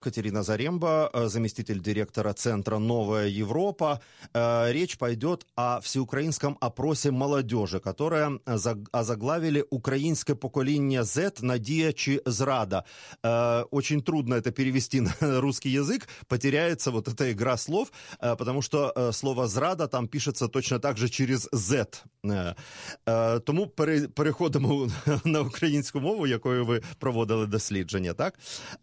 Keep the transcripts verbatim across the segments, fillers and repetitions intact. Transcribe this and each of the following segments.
Катерина Заремба, заместитель директора Центра «Новая Европа». Речь пойдет о всеукраинском опросе молодежи, которое озаглавили «Украинское поколение Z. Надія чи зрада». Очень трудно это перевести на русский язык, потеряется вот эта игра слов, потому что слово «зрада» там пишется точно так же через Z. Тому переходимо на українську мову, якою ви проводили дослідження, так?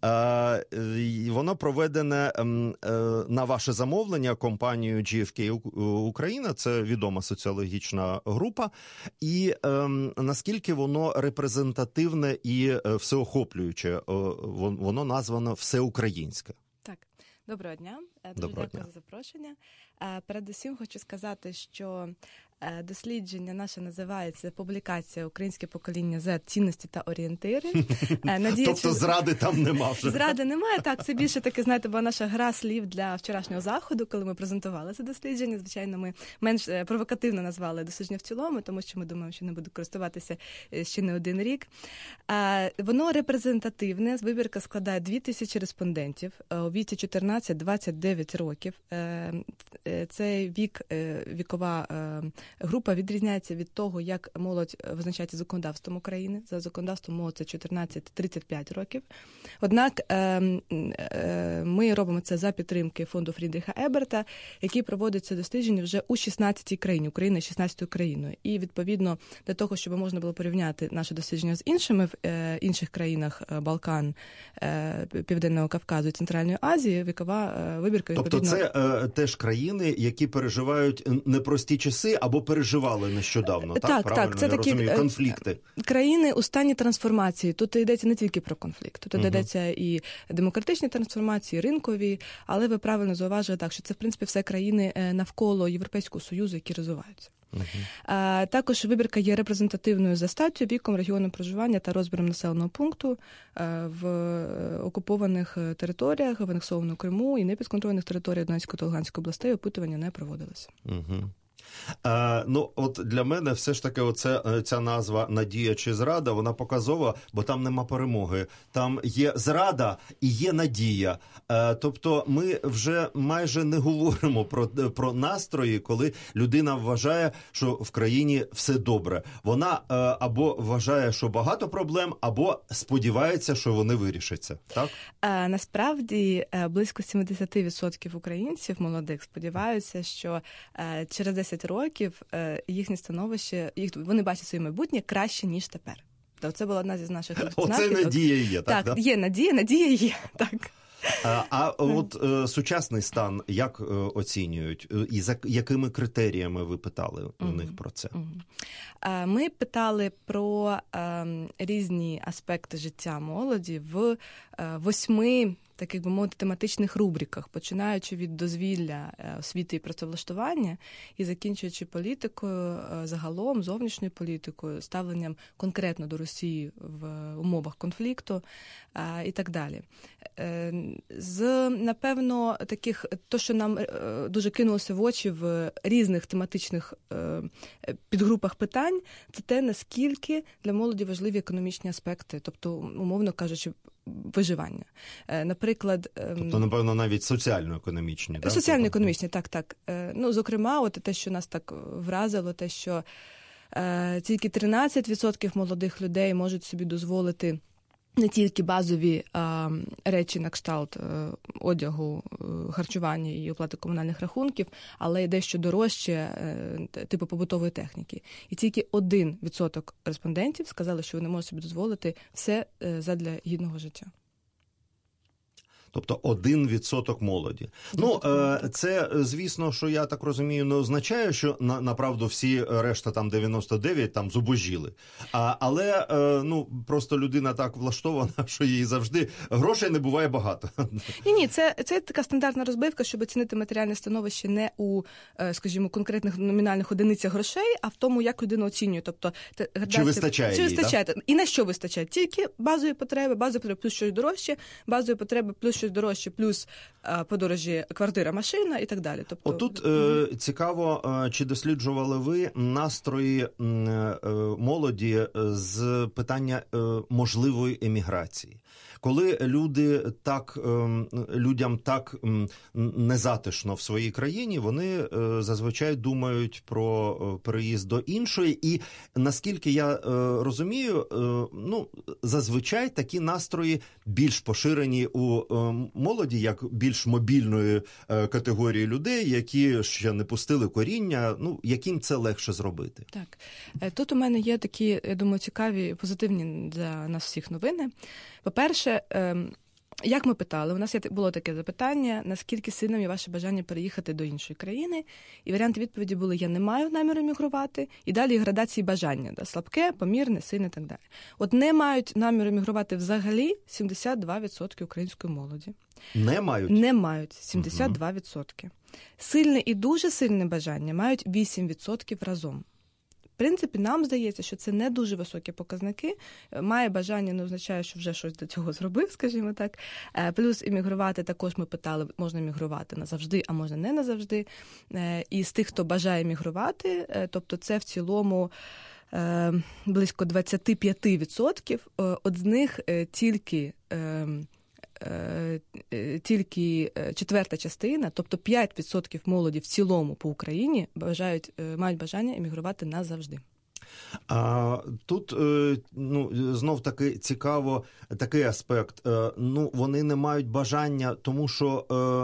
Воно проведене на ваше замовлення компанією джі еф кей Україна, це відома соціологічна група, і наскільки воно репрезентативне і всеохоплююче, воно названо всеукраїнське. Так, доброго дня, дуже Доброго дякую дня. за запрошення. Передусім хочу сказати, що дослідження наше називається «Публікація «Українське покоління Z. Цінності та орієнтири». Надія, тобто чи... зради там нема вже? Зради немає, так, це більше таке, знаєте, була наша гра слів для вчорашнього заходу, коли ми презентували це дослідження. Звичайно, ми менш провокативно назвали дослідження в цілому, тому що ми думаємо, що не буде користуватися ще не один рік. Воно репрезентативне, вибірка складає дві тисячі респондентів у віці чотирнадцять-двадцять дев'ять років. Цей вік, вікова група відрізняється від того, як молодь визначається законодавством України. За законодавством молодь це чотирнадцять-тридцять п'ять років. Однак ми робимо це за підтримки фонду Фрідріха Еберта, який проводить це дослідження вже у шістнадцятій країні. Україна є шістнадцятою країною. І, відповідно, для того, щоб можна було порівняти наше дослідження з іншими в інших країнах Балкан, Південного Кавказу і Центральної Азії, вікова вибірка, відповідно... Тобто це е, теж країни, які переживають непрості часи або переживали нещодавно, так? Так, Правильно, так, це я такі розумію, конфлікти. Країни у стані трансформації. Тут йдеться не тільки про конфлікт. Тут uh-huh. йдеться і демократичні трансформації, ринкові, але ви правильно зауважили так, що це, в принципі, все країни навколо Європейського Союзу, які розвиваються. Uh-huh. А, також вибірка є репрезентативною за статтю, віком, регіоном проживання та розміром населеного пункту а, в окупованих територіях, в анексованому Криму і непідконтрольних територіях Донецької та Луганської областей опитування не проводилося. Uh-huh. Е, ну, от для мене все ж таки оце, ця назва «Надія чи зрада», вона показова, бо там нема перемоги. Там є зрада і є надія. Е, тобто ми вже майже не говоримо про, про настрої, коли людина вважає, що в країні все добре. Вона е, або вважає, що багато проблем, або сподівається, що вони вирішаться. Так? Е, насправді, близько сімдесят відсотків українців молодих сподіваються, що е, через десять років їхнє становище, їх, вони бачать своє майбутнє краще, ніж тепер. Це була одна зі наших знаків. Оце надія є, так? Так, да? є надія, надія є, так. А, а от е, сучасний стан як е, оцінюють? І за якими критеріями ви питали у mm-hmm. них про це? Mm-hmm. Ми питали про е, різні аспекти життя молоді в е, восьми таких би мовити тематичних рубриках, починаючи від дозвілля, освіти і працевлаштування і закінчуючи політикою, загалом, зовнішньою політикою, ставленням конкретно до Росії в умовах конфлікту і так далі. З, напевно, таких, то, що нам дуже кинулося в очі в різних тематичних підгрупах питань, це те, наскільки для молоді важливі економічні аспекти, тобто, умовно кажучи, виживання. Наприклад... Тобто, напевно, навіть соціально-економічні, так? Соціально-економічні, так, так. Ну, зокрема, от те, що нас так вразило, те, що е, тільки тринадцять відсотків молодих людей можуть собі дозволити не тільки базові а, речі на кшталт а, одягу, а, харчування і оплати комунальних рахунків, але й дещо дорожче, а, типу побутової техніки. І тільки один відсоток респондентів сказали, що вони можуть собі дозволити все а, задля гідного життя. Тобто один відсоток молоді. Ну, це, звісно, що я так розумію, не означає, що на, направду всі решта там дев'яносто дев'ять там зубожіли. А, але, ну, просто людина так влаштована, що їй завжди грошей не буває багато. Ні-ні, це, це така стандартна розбивка, щоб оцінити матеріальне становище не у, скажімо, конкретних номінальних одиницях грошей, а в тому, як людина оцінює. Тобто, чи вистачає чи їй, вистачає, да? І на що вистачає? Тільки базові потреби, базові потреби плюс щось дорожче, базові потреби плюс щось дорожче, плюс а, подорожі квартира, машина і так далі. Тобто... Отут е, цікаво, е, чи досліджували ви настрої е, молоді з питання е, можливої еміграції. коли люди так, людям так незатишно в своїй країні, вони зазвичай думають про переїзд до іншої. І наскільки я розумію, ну, зазвичай такі настрої більш поширені у молоді, як більш мобільної категорії людей, які ще не пустили коріння, ну, яким це легше зробити. Так. Тут у мене є такі, я думаю, цікаві, позитивні для нас всіх новини. По-перше, як ми питали, у нас є, було таке запитання, наскільки сильним є ваше бажання переїхати до іншої країни, і варіанти відповіді були: я не маю наміру мігрувати, і далі градації бажання, да, слабке, помірне, сильне і так далі. От не мають наміру мігрувати взагалі сімдесят два відсотки української молоді. Не мають? Не мають, сімдесят два відсотки. Угу. Сильне і дуже сильне бажання мають вісім відсотків разом. В принципі, нам здається, що це не дуже високі показники. Має бажання не означає, що вже щось для цього зробив, скажімо так. Плюс іммігрувати також ми питали, можна мігрувати назавжди, а можна не назавжди. І з тих, хто бажає мігрувати, тобто це в цілому близько двадцять п'ять відсотків, от з них тільки... тільки четверта частина, тобто п'ять відсотків молоді в цілому по Україні бажають, мають бажання емігрувати назавжди. А, тут, ну, знов таки цікаво такий аспект. Ну, вони не мають бажання, тому що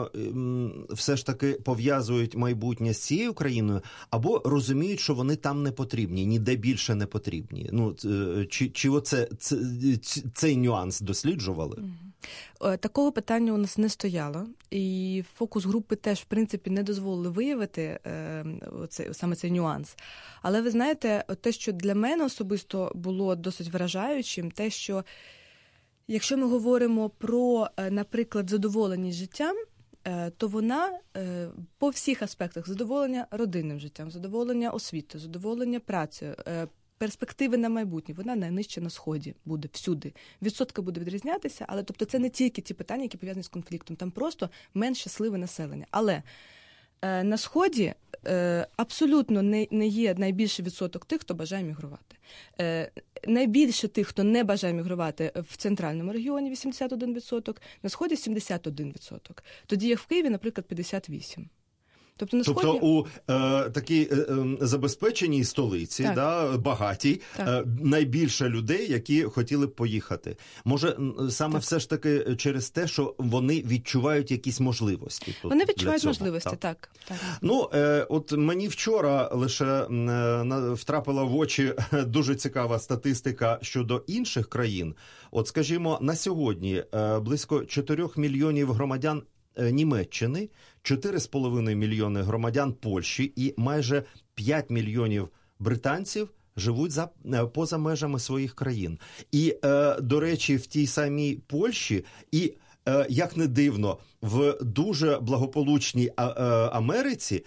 все ж таки пов'язують майбутнє з цією країною, або розуміють, що вони там не потрібні, ніде більше не потрібні. Ну, чи, чи оце, це, цей нюанс досліджували? Такого питання у нас не стояло, і фокус групи теж, в принципі, не дозволили виявити е, оце, саме цей нюанс. Але ви знаєте, те, що для мене особисто було досить вражаючим, те, що якщо ми говоримо про, наприклад, задоволеність життям, е, то вона е, по всіх аспектах: задоволення родинним життям, задоволення освітою, задоволення працею, е, перспективи на майбутнє, вона найнижча на Сході буде всюди. Відсотка буде відрізнятися, але тобто це не тільки ті питання, які пов'язані з конфліктом, там просто менш щасливе населення. Але е, на Сході е, абсолютно не, не є найбільший відсоток тих, хто бажає мігрувати. Е, найбільше тих, хто не бажає мігрувати в центральному регіоні, вісімдесят один відсоток, на Сході сімдесят один відсоток. Тоді як в Києві, наприклад, п'ятдесят вісім відсотків. Тобто, на тобто Сході... у е, такій е, забезпеченій столиці, да, багатій, е, найбільше людей, які хотіли б поїхати. Може, саме так. все ж таки через те, що вони відчувають якісь можливості? Тут вони відчувають можливості, так. так, так. Ну, е, от мені вчора лише е, втрапила в очі дуже цікава статистика щодо інших країн. От, скажімо, на сьогодні е, близько чотирьох мільйонів громадян Німеччини, чотири з половиною мільйони громадян Польщі і майже п'ять мільйонів британців живуть за, поза межами своїх країн. І, е, до речі, в тій самій Польщі і, е, як не дивно, в дуже благополучній а, е, Америці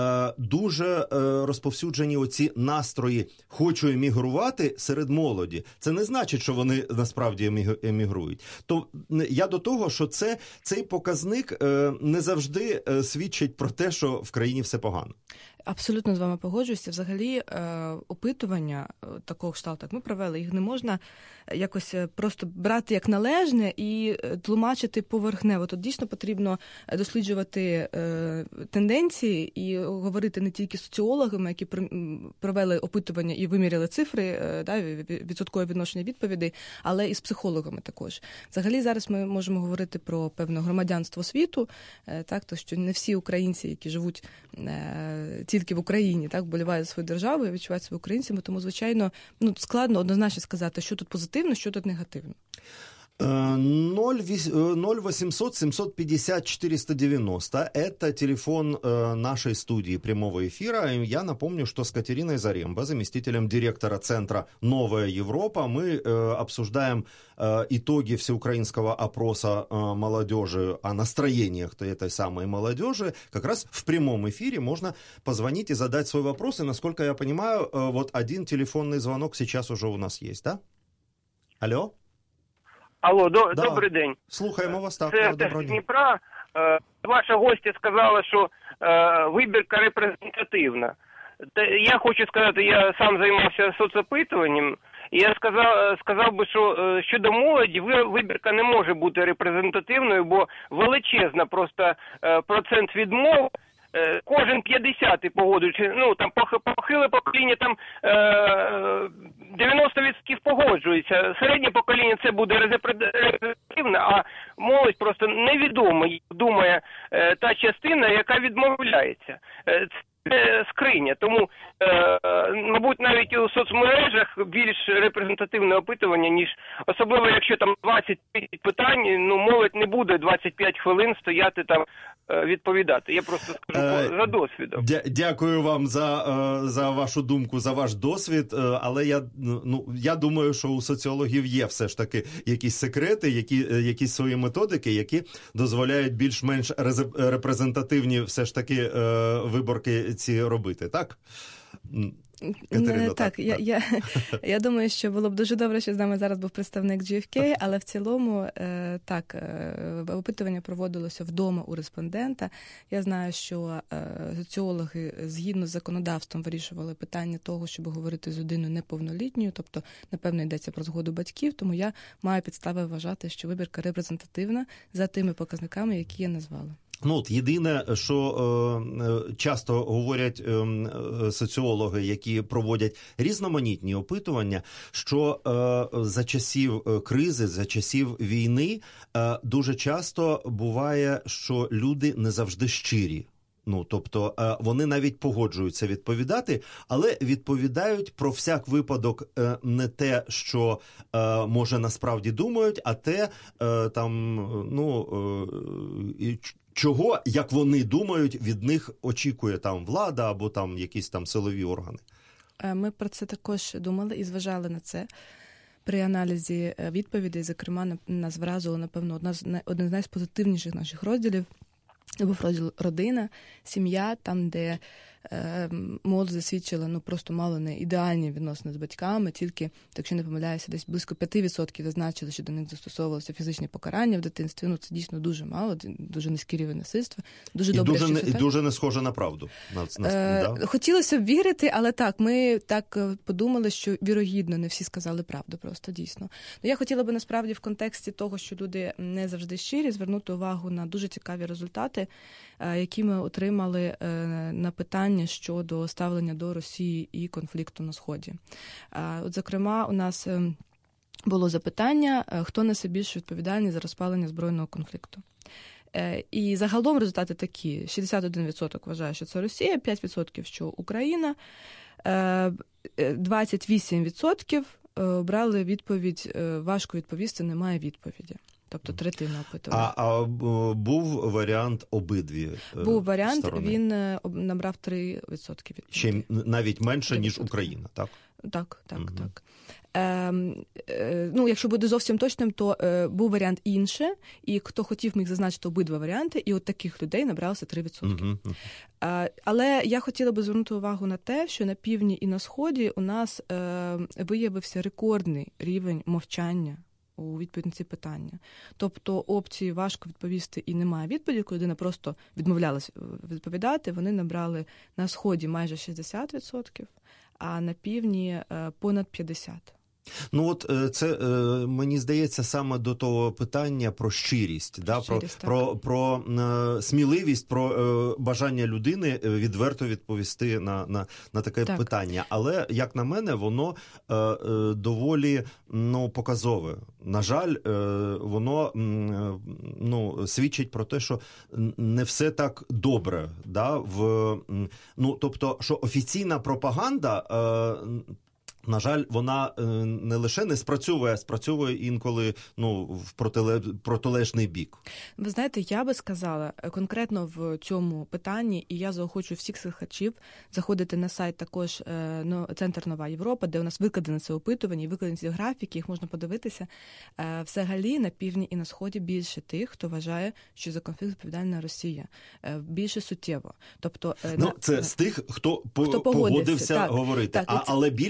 дуже розповсюджені оці настрої «хочу емігрувати» серед молоді. Це не значить, що вони насправді емігрують. То я до того, що це, цей показник не завжди свідчить про те, що в країні все погано. Абсолютно з вами погоджуюся. Взагалі, опитування такого кшталту, як ми провели, їх не можна якось просто брати як належне і тлумачити поверхнево. Тут дійсно потрібно досліджувати тенденції і говорити не тільки з соціологами, які провели опитування і виміряли цифри, да, відсоткове відношення відповідей, але і з психологами також. Взагалі, зараз ми можемо говорити про певне громадянство світу, так, то що не всі українці, які живуть тільки в Україні, так, вболівають за свою державу і відчувають себе українцями, тому, звичайно, ну, складно однозначно сказати, що тут позитивно, що тут негативно. ноль восемьсот семьсот пятьдесят четыреста девяносто – это телефон нашей студии прямого эфира. Я напомню, что с Катериной Зарембо, заместителем директора Центра «Новая Европа», мы обсуждаем итоги всеукраинского опроса молодежи о настроениях этой самой молодежи. Как раз в прямом эфире можно позвонить и задать свой вопрос. И, насколько я понимаю, вот один телефонный звонок сейчас уже у нас есть, да? Алло? Алло, до, да. Добрий день. Слухаємо вас, так. Це Доброго з Дніпра. Е, ваша гостя сказала, що е, вибірка репрезентативна. Та, я хочу сказати, я сам займався соцопитуванням, І я сказав, сказав би, що щодо молоді вибірка не може бути репрезентативною, бо величезна просто процент відмов. Кожен п'ятдесятий погоджуючи, ну там похиле покоління, там дев'яносто відсотків погоджується. Середнє покоління це буде репрезентативне, а молодь просто невідомо думає та частина, яка відмовляється. Це скриня. Тому, мабуть, навіть у соцмережах більш репрезентативне опитування, ніж особливо, якщо там двадцять питань, ну молодь не буде двадцять п'ять хвилин стояти там відповідати. Я просто скажу е, за досвідом. Дя- дякую вам за, за вашу думку, за ваш досвід, але я, ну, я думаю, що у соціологів є все ж таки якісь секрети, які, якісь свої методики, які дозволяють більш-менш репрезентативні все ж таки виборки ці робити, так? Катерина, так, так, я, я, я думаю, що було б дуже добре, що з нами зараз був представник джі еф кей, але в цілому, так, опитування проводилося вдома у респондента. Я знаю, що соціологи згідно з законодавством вирішували питання того, щоб говорити з людиною неповнолітньою, тобто, напевно, йдеться про згоду батьків, тому я маю підстави вважати, що вибірка репрезентативна за тими показниками, які я назвала. Ну, от єдине, що е, часто говорять е, соціологи, які проводять різноманітні опитування, що е, за часів кризи, за часів війни е, дуже часто буває, що люди не завжди щирі. Ну, тобто, е, вони навіть погоджуються відповідати, але відповідають про всяк випадок е, не те, що е, може насправді думають, а те, е, там, ну, е, чого, як вони думають, від них очікує там влада або там якісь там силові органи. Ми про це також думали і зважали на це при аналізі відповідей. Зокрема, нас вразило, напевно, одна з, один з найпозитивніших наших розділів. Був розділ «Родина», «Сім'я», там, де е, молодь засвідчила, ну, просто мало не ідеальні відносини з батьками, тільки, якщо не помиляюся, десь близько п'ять відсотків зазначили, що до них застосовувалося фізичне покарання в дитинстві. Ну, це дійсно дуже мало, дуже низький рівень насильства. Дуже і, добре, дуже, що не, це і так. дуже не схоже на правду. На, на, е, да? Хотілося б вірити, але так, ми так подумали, що вірогідно не всі сказали правду, просто дійсно. Ну, я хотіла би насправді в контексті того, що люди не завжди щирі, звернути увагу на дуже цікаві результати, які ми отримали на питання щодо ставлення до Росії і конфлікту на Сході. От, зокрема, у нас було запитання, хто несе більшу відповідальність за розпалення збройного конфлікту. І загалом результати такі. шістдесят один відсоток вважає, що це Росія, п'ять відсотків, що Україна, двадцять вісім відсотків обрали відповідь «важко відповісти, немає відповіді». Тобто третина опитування. А, а був варіант обидві Був варіант, сторони. Він набрав три відсотки відповіді. Ще навіть менше, ніж Україна, так? Так, так, угу. так. Е, е, ну, якщо буде зовсім точним, то е, був варіант інше, і хто хотів, міг зазначити обидва варіанти, і от таких людей набралося три відсотки. Угу, угу. Е, але я хотіла би звернути увагу на те, що на півдні і на Сході у нас е, виявився рекордний рівень мовчання у відповідь на ці питання. Тобто опції «важко відповісти» і «немає відповіді», коли людина просто відмовлялась відповідати, вони набрали на Сході майже шістдесят відсотків, а на півдні понад п'ятдесят відсотків. Ну от це, мені здається, саме до того питання про щирість, да? щирість про, про, про е, сміливість, про е, бажання людини відверто відповісти на, на, на таке так. питання. Але, як на мене, воно е, е, доволі ну, показове. На жаль, е, воно е, ну, свідчить про те, що не все так добре. Да? В, ну, тобто, що офіційна пропаганда е, на жаль, вона не лише не спрацьовує, а спрацьовує інколи ну, в протилежний бік. Ви знаєте, я би сказала конкретно в цьому питанні, і я заохочую всіх слухачів заходити на сайт також ну, Центр Нова Європа, де у нас викладено це опитування, і викладені ці графіки, їх можна подивитися. Взагалі на півдні і на Сході більше тих, хто вважає, що за конфлікт відповідальна Росія. Більше суттєво. Тобто, ну, це на... з тих, хто, хто погодився, погодився так, говорити, так, а, це... але більшість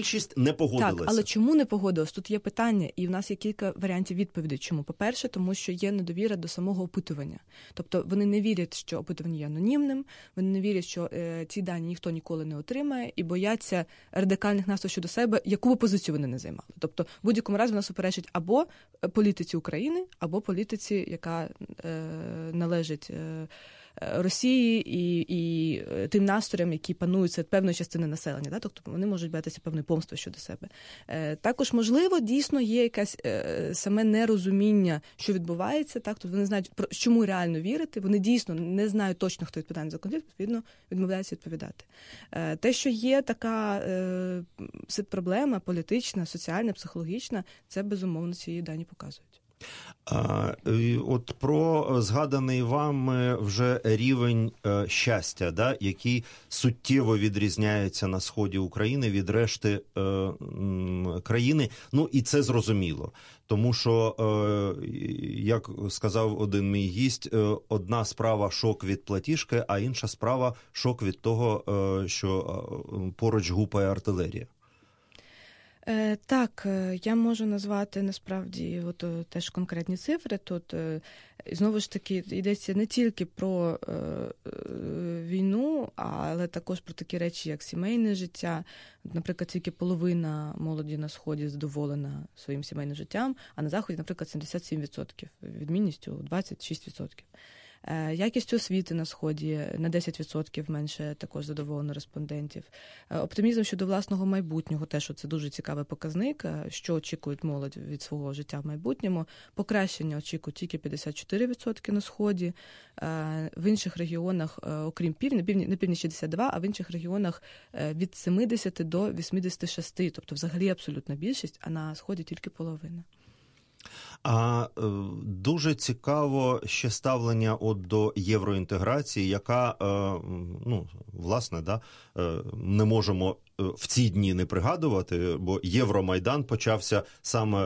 не погодилися. Так, але чому не погодилися? Тут є питання, і в нас є кілька варіантів відповідей. Чому? По-перше, тому що є недовіра до самого опитування. Тобто вони не вірять, що опитування є анонімним, вони не вірять, що е, ці дані ніхто ніколи не отримає, і бояться радикальних настроїв щодо себе, яку б позицію вони не займали. Тобто, в будь-якому разі вона суперечить або політиці України, або політиці, яка е, належить е, Росії і, і тим настроям, які панують серед певної частини населення. Да? Тобто вони можуть боятися певної помсти щодо себе. Е, також, можливо, дійсно є якесь е, саме нерозуміння, що відбувається. Так? Тобто вони знають, про чому реально вірити. Вони дійсно не знають точно, хто відповідає за конфлікт, відповідно, відмовляються відповідати. Е, те, що є така е, проблема політична, соціальна, психологічна, це, безумовно, ці дані показують. А, от про згаданий вами вже рівень е, щастя, да, який суттєво відрізняється на сході України від решти е, м, країни. Ну і це зрозуміло, тому що, е, як сказав один мій гість, е, одна справа шок від платіжки, а інша справа шок від того, е, що е, поруч гупає артилерія. Е, так, я можу назвати, насправді, от, теж конкретні цифри. Тут, е, знову ж таки, йдеться не тільки про е, е, війну, але також про такі речі, як сімейне життя. Наприклад, тільки половина молоді на Сході задоволена своїм сімейним життям, а на Заході, наприклад, сімдесят сім відсотків, відмінністю двадцять шість відсотків. Якістю освіти на Сході на десять відсотків менше також задоволено респондентів. Оптимізм щодо власного майбутнього, те, що це дуже цікавий показник, що очікують молодь від свого життя в майбутньому. Покращення очікують тільки п'ятдесят чотири відсотки на Сході. В інших регіонах, окрім півдня, на півдні шістдесят два, а в інших регіонах від сімдесят до вісімдесят шість, тобто взагалі абсолютна більшість, а на Сході тільки половина. А е, дуже цікаво ще ставлення от до євроінтеграції, яка, е, ну, власне, да, е, не можемо в ці дні не пригадувати, бо Євромайдан почався саме е,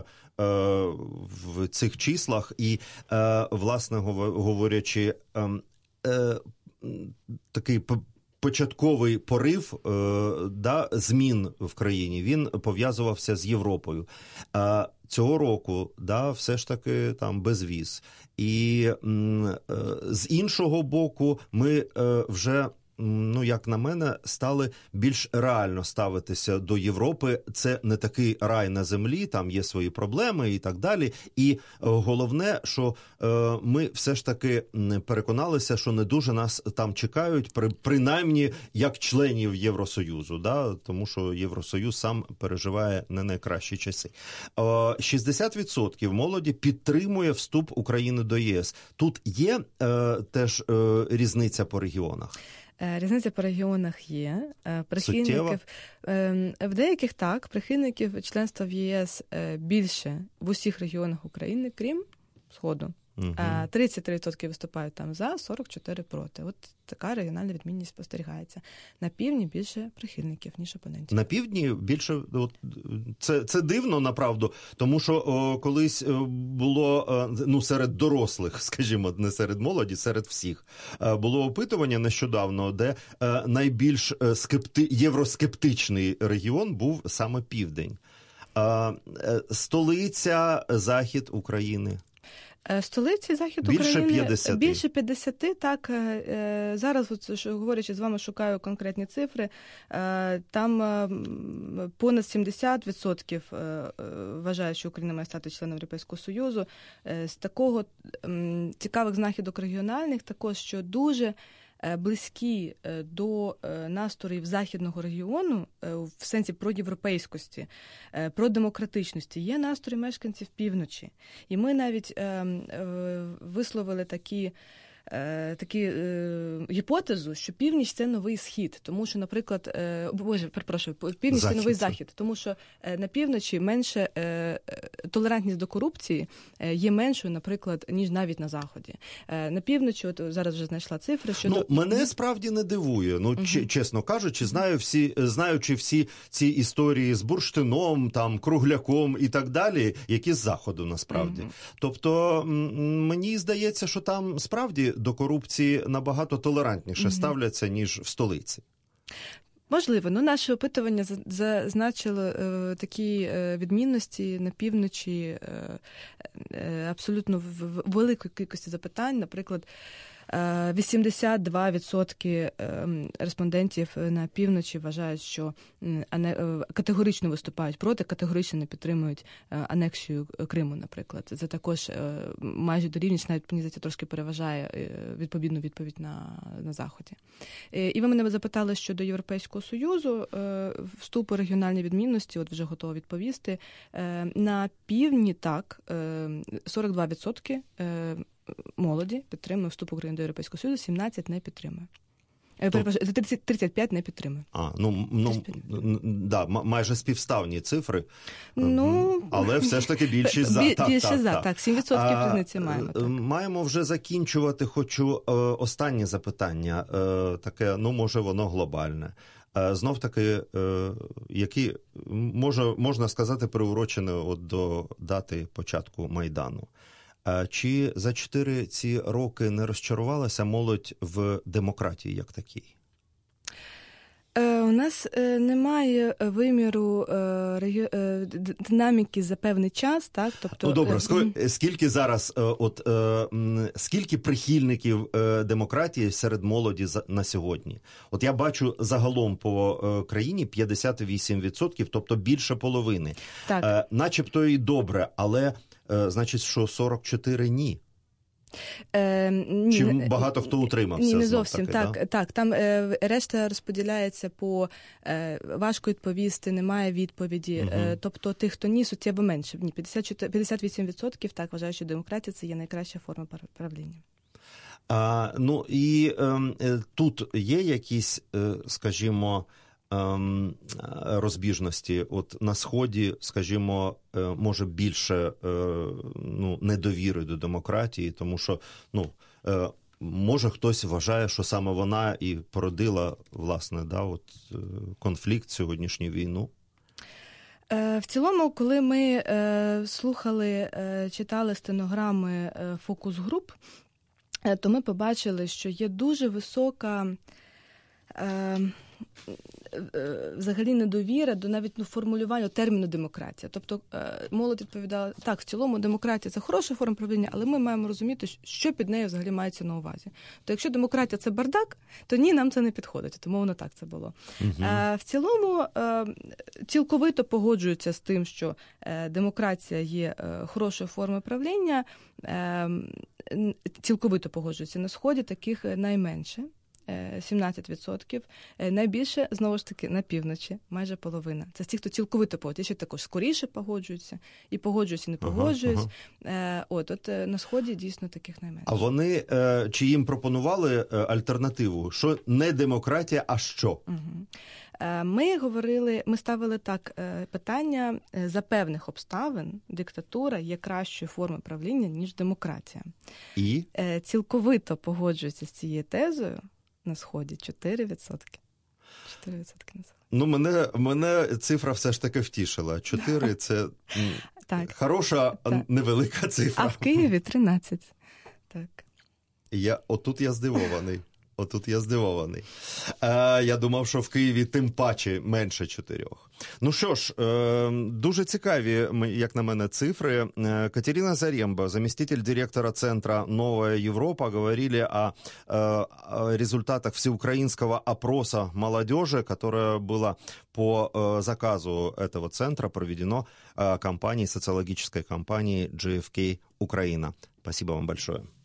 в цих числах і, е, власне говорячи, е, е, такий початковий порив е, да, змін в країні, він пов'язувався з Європою. Е, цього року, да, все ж таки там безвіз. І е, з іншого боку, ми е, вже, ну, як на мене, стали більш реально ставитися до Європи. Це не такий рай на землі, там є свої проблеми і так далі. І головне, що е, ми все ж таки переконалися, що не дуже нас там чекають, при, принаймні як членів Євросоюзу, да? Тому що Євросоюз сам переживає не найкращі часи. Е, шістдесят відсотків молоді підтримує вступ України до ЄС. Тут є е, теж е, різниця по регіонах? Різниця по регіонах є. Прихильників в деяких так, прихильників членства в ЄС більше в усіх регіонах України, крім Сходу. Угу. тридцять три відсотки виступають там за, сорок чотири проти. От така регіональна відмінність спостерігається. На півдні більше прихильників, ніж опонентів. На півдні більше, от, це, це дивно, направду, тому що о, колись було, ну, серед дорослих, скажімо, не серед молоді, серед всіх, було опитування нещодавно, де найбільш скепти... євроскептичний регіон був саме південь. Столиця, захід України. Столиці Захід більше України п'ятдесят. Більше п'ятдесят, так. Зараз, от, що, говорячи з вами, шукаю конкретні цифри. Там понад сімдесят відсотків вважають, що Україна має стати членом Європейського Союзу. З такого цікавих знахідок регіональних також, що дуже близькі до настроїв західного регіону в сенсі про європейськості, про демократичності є настрої мешканців півночі. І ми навіть висловили такі такі е, гіпотезу, що північ – це новий схід, тому що, наприклад, е, боже, перепрошую, північ – це новий захід, тому що е, на півночі менше е, толерантність до корупції е, є меншою, наприклад, ніж навіть на Заході. Е, на півночі, от зараз вже знайшла цифри, що... Ну, до... мене справді не дивує, ну, uh-huh. чесно кажучи, знаю всі, знаючи всі ці історії з бурштином, там, кругляком і так далі, які з Заходу, насправді. Uh-huh. Тобто, м- мені здається, що там справді до корупції набагато толерантніше mm-hmm. ставляться, ніж в столиці. Можливо, ну наше опитування зазначило е, такі е, відмінності на півночі, е, е, абсолютно в, в великій кількості запитань. Наприклад, е, вісімдесят два відсотки е, респондентів на півночі вважають, що е, категорично виступають проти, категорично не підтримують е, анексію Криму, наприклад. Це також е, майже дорівність, навіть, мені здається, трошки переважає е, відповідну відповідь на, на Заході. Е, і ви мене запитали щодо Європейського Союзу, вступу регіональні відмінності, от вже готова відповісти. На півдні так, сорок два відсотки молоді підтримує вступ України до Європейського Союзу, сімнадцять не підтримує. тридцять, тридцять п'ять не підтримує. А, ну, ну да, майже співставні цифри, ну, але все ж таки більшість за. Так, більше так, за, так, так, сім відсотків різниці маємо. Так. Маємо вже закінчувати, хочу е, останнє запитання, е, таке, ну, може, воно глобальне. Е, знов таки, е, які, може, можна сказати, приурочені от до дати початку Майдану. Чи за чотири ці роки не розчарувалася молодь в демократії як такій? У нас немає виміру динаміки за певний час, так? Тобто, ну, добре, скільки зараз, от, скільки прихильників демократії серед молоді на сьогодні? От я бачу загалом по країні п'ятдесят вісім відсотків, тобто більше половини. Так. Начебто і добре, але значить, що сорок чотири ні. Е, ні, Чи багато хто утримався? Ні, не зовсім. Таки, так, да? так, там е, решта розподіляється по е, важко відповісти, немає відповіді. Угу. Е, тобто тих, хто ні, суттєво менше. Ні, п'ятдесят вісім відсотків так вважають, що демократія – це є найкраща форма правління. А, ну і е, тут є якісь, е, скажімо, розбіжності. От на Сході, скажімо, може більше ну, недовіри до демократії, тому що, ну, може хтось вважає, що саме вона і породила, власне, да, от, конфлікт, сьогоднішню війну. В цілому, коли ми слухали, читали стенограми фокус-груп, то ми побачили, що є дуже висока взагалі недовіра до навіть ну, формулювання терміну демократія. Тобто молодь відповідала, так, в цілому демократія – це хороша форма правління, але ми маємо розуміти, що під нею взагалі мається на увазі. То якщо демократія – це бардак, то ні, нам це не підходить. Тому воно так це було. Угу. В цілому цілковито погоджуються з тим, що демократія є хорошою формою правління, цілковито погоджуються. На Сході таких найменше. сімнадцять відсотків. Найбільше, знову ж таки, на півночі, майже половина. Це ті, хто цілковито погоджується. Ще також скоріше погоджуються, і погоджуються, і не погоджуються. Ага, ага. От, от на Сході дійсно таких найменше. А вони, чи їм пропонували альтернативу? Що не демократія, а що? Угу. Ми говорили, ми ставили так питання, за певних обставин диктатура є кращою формою правління, ніж демократія. І? Цілковито погоджуються з цією тезою на Сході чотири відсотки. чотири відсотки на Сході. Ну, мене, мене цифра все ж таки втішила. чотири – це так. Хороша, так. Невелика цифра. А в Києві тринадцять. Так. Я, отут я здивований. Отут я здивований. Е, я думав, що в Києві тим паче менше чотирьох. Ну що ж, е, дуже цікаві, як на мене, цифри. Катерина Заремба, заместитель директора Центра «Новая Европа», говорили о, о результатах всеукраинского опроса молодежи, которое было по заказу этого центра проведено компанией, социологической компанией джей эф кей Украина. Спасибо вам большое.